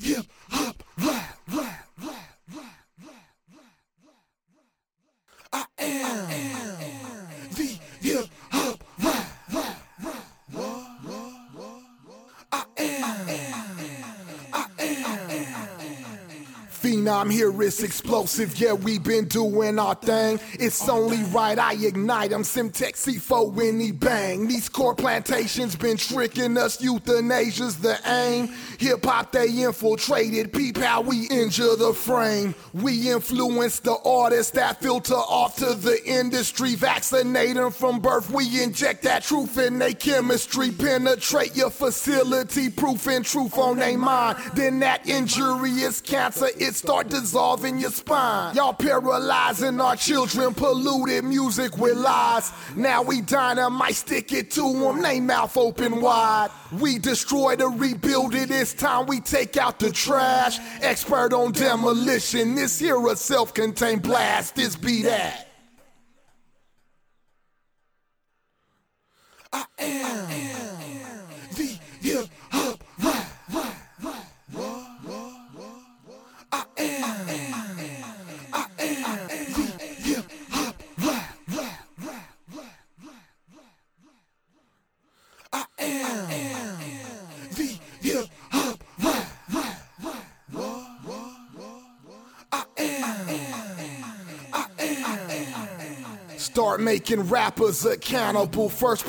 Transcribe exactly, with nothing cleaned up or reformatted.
hip hop rap, rap, rap, rap, rap, rap. I am the hip hop rap, rap, rap. I am, I am. Phenom here, it's explosive, yeah, we been doing our thing. It's only right I ignite, I'm Semtex C four when he bang. These core plantations been tricking us, euthanasia's the aim. Hip-hop they infiltrated, peep how we injure the frame. We influence the artists that filter off to the industry. Vaccinate them from birth, we inject that truth in they chemistry. Penetrate your facility, proofing truth on they mind. Then that injury is cancer, it start dissolving your spine. Y'all paralyzing our children, polluted music with lies. Now we dynamite, stick it to them, they mouth open wide. We destroy to rebuild it, it's time we take out the trash. Expert on demolition, this here a self-contained blast, this be that. I am the hip hop rap, rap, rap, rap. I am, I am the hip hop rap, rap, rap, rap, rap. I am the hip hop rap, rap, rap, rap. I am, I am. Start making rappers accountable. First